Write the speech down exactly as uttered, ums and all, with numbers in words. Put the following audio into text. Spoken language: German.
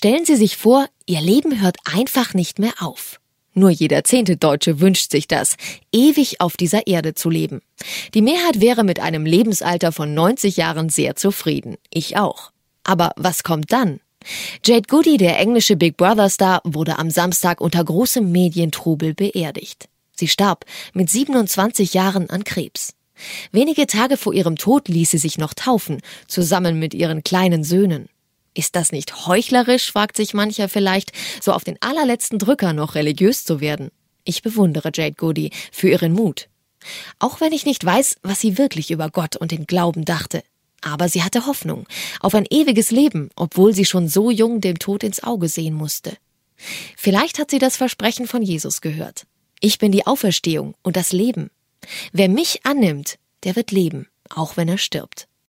Stellen Sie sich vor, Ihr Leben hört einfach nicht mehr auf. Nur jeder zehnte Deutsche wünscht sich das, ewig auf dieser Erde zu leben. Die Mehrheit wäre mit einem Lebensalter von neunzig Jahren sehr zufrieden. Ich auch. Aber was kommt dann? Jade Goody, der englische Big Brother-Star, wurde am Samstag unter großem Medientrubel beerdigt. Sie starb mit siebenundzwanzig Jahren an Krebs. Wenige Tage vor ihrem Tod ließ sie sich noch taufen, zusammen mit ihren kleinen Söhnen. Ist das nicht heuchlerisch, fragt sich mancher vielleicht, so auf den allerletzten Drücker noch religiös zu werden? Ich bewundere Jade Goody für ihren Mut. Auch wenn ich nicht weiß, was sie wirklich über Gott und den Glauben dachte. Aber sie hatte Hoffnung auf ein ewiges Leben, obwohl sie schon so jung dem Tod ins Auge sehen musste. Vielleicht hat sie das Versprechen von Jesus gehört. Ich bin die Auferstehung und das Leben. Wer mich annimmt, der wird leben, auch wenn er stirbt.